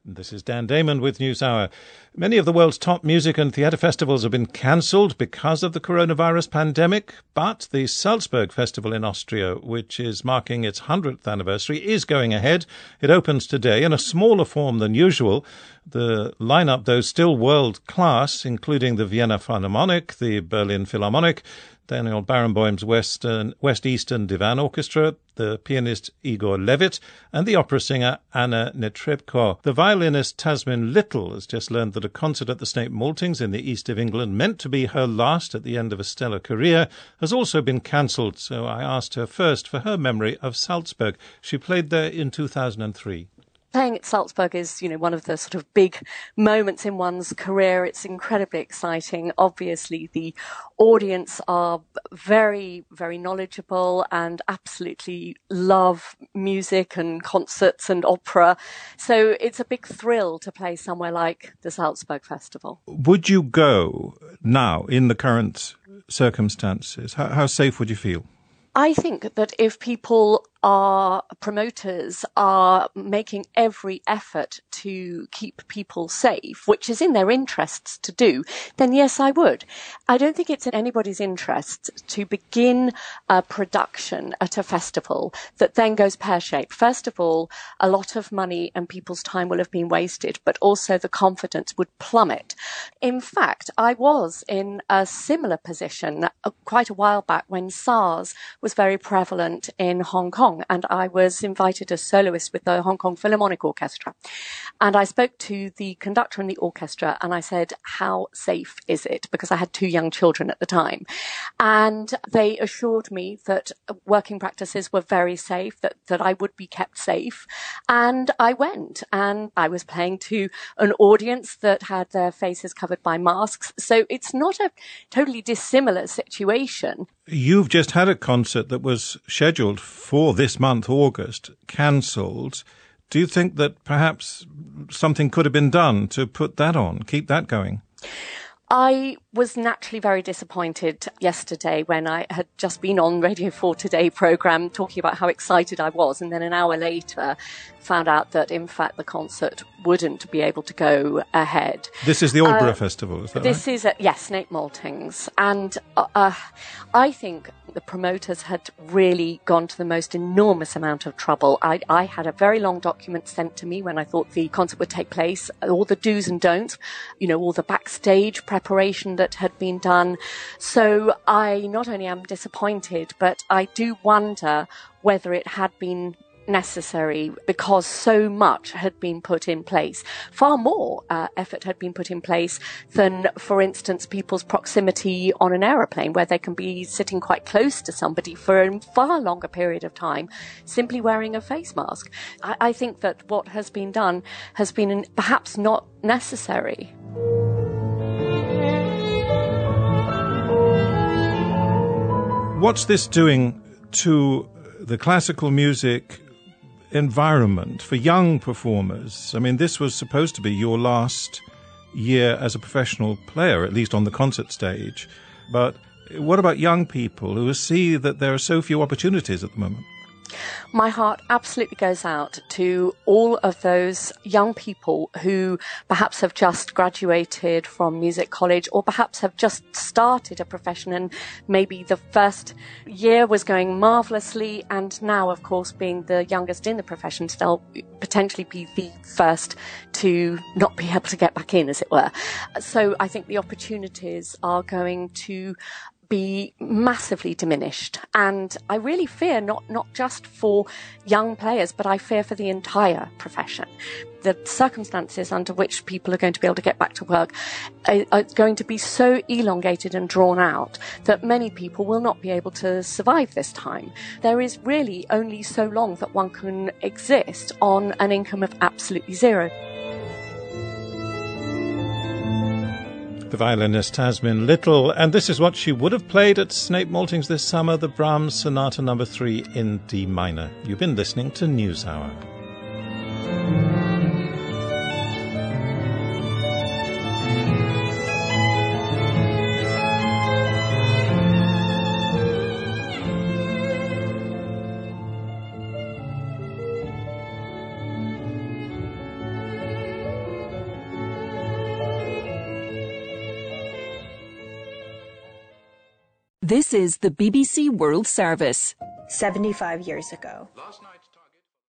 This is Dan Damon with NewsHour. Many of the world's top music and theatre festivals have been cancelled because of the coronavirus pandemic, but the Salzburg Festival in Austria, which is marking its 100th anniversary, is going ahead. It opens today in a smaller form than usual. The lineup, though, still world-class, including the Vienna Philharmonic, the Berlin Philharmonic, Daniel Barenboim's West Eastern Divan Orchestra, the pianist Igor Levit, and the opera singer Anna Netrebko. The violinist Tasmin Little has just learned that a concert at the St. Maltings in the east of England, meant to be her last at the end of a stellar career, has also been cancelled. So I asked her first for her memory of Salzburg. She played there in 2003. Playing at Salzburg is, one of the sort of big moments in one's career. It's incredibly exciting. Obviously, the audience are very, very knowledgeable and absolutely love music and concerts and opera. So it's a big thrill to play somewhere like the Salzburg Festival. Would you go now in the current circumstances? How safe would you feel? I think that if promoters are making every effort to keep people safe, which is in their interests to do, then yes, I would. I don't think it's in anybody's interest to begin a production at a festival that then goes pear-shaped. First of all, a lot of money and people's time will have been wasted, but also the confidence would plummet. In fact, I was in a similar position quite a while back when SARS was very prevalent in Hong Kong, and I was invited as soloist with the Hong Kong Philharmonic Orchestra. And I spoke to the conductor in the orchestra and I said, how safe is it? Because I had 2 young children at the time. And they assured me that working practices were very safe, that I would be kept safe. And I went, and I was playing to an audience that had their faces covered by masks. So it's not a totally dissimilar situation. You've just had a concert that was scheduled for this month, August, cancelled. Do you think that perhaps something could have been done to put that on, keep that going? I was naturally very disappointed yesterday when I had just been on Radio 4 Today programme talking about how excited I was, and then an hour later found out that, in fact, the concert wouldn't be able to go ahead. This is the Aldborough Festival, is that this right? This is, yes, St. Maltings. And I think the promoters had really gone to the most enormous amount of trouble. I had a very long document sent to me when I thought the concert would take place, all the do's and don'ts, all the backstage preparation that had been done. So I not only am disappointed, but I do wonder whether it had been necessary, because so much had been put in place. Far more effort had been put in place than, for instance, people's proximity on an aeroplane, where they can be sitting quite close to somebody for a far longer period of time, simply wearing a face mask. I think that what has been done has been perhaps not necessary. What's this doing to the classical music environment for young performers? I mean, this was supposed to be your last year as a professional player, at least on the concert stage. But what about young people who see that there are so few opportunities at the moment? My heart absolutely goes out to all of those young people who perhaps have just graduated from music college, or perhaps have just started a profession, and maybe the first year was going marvellously, and now, of course, being the youngest in the profession, they'll potentially be the first to not be able to get back in, as it were. So I think the opportunities are going to be massively diminished. And I really fear not just for young players, but I fear for the entire profession. The circumstances under which people are going to be able to get back to work are going to be so elongated and drawn out that many people will not be able to survive this time. There is really only so long that one can exist on an income of absolutely zero. The violinist Tasmin Little, and this is what she would have played at St. Maltings this summer, the Brahms Sonata No. 3 in D minor. You've been listening to NewsHour. This is the BBC World Service. 75 years ago. Last night.